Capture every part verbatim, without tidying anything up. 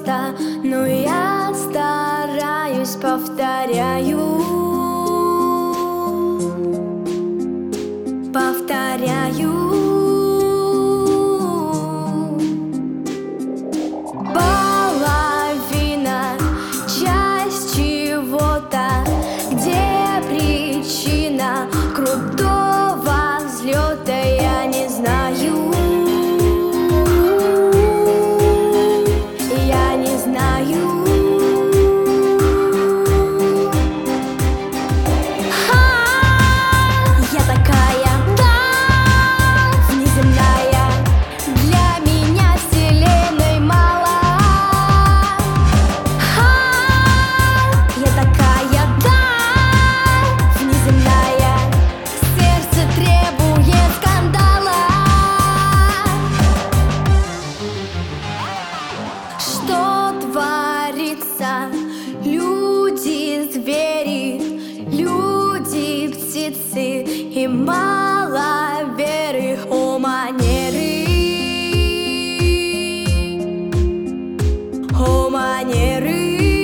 чего-то, но я стараюсь, повторяю, повторяю. Половина, часть чего-то, где причина крутого взлета, я не знаю. Я не знаю. Я такая, да, внеземная, для меня вселенной мало. Я такая, да, внеземная, сердце требует скандала. Что творится? Люди, звери, люди, птицы и мало веры, о манеры, о манеры.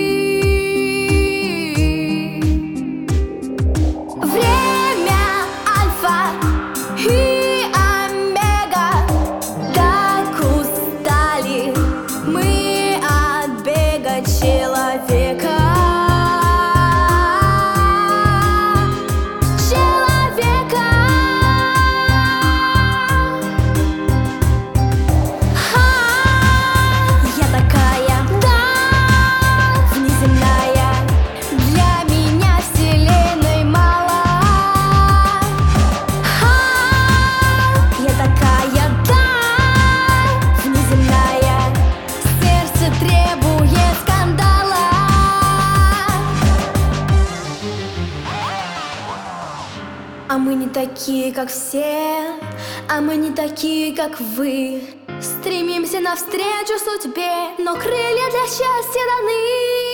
Время альфа и омега, так устали мы от бега человека. Человека. Я такая, да, внеземная, для меня вселенной мало. Я такая, да, внеземная, сердце требует скандала. А мы не такие, как все, а мы не такие, как вы. Стремимся навстречу судьбе, но крылья для счастья даны.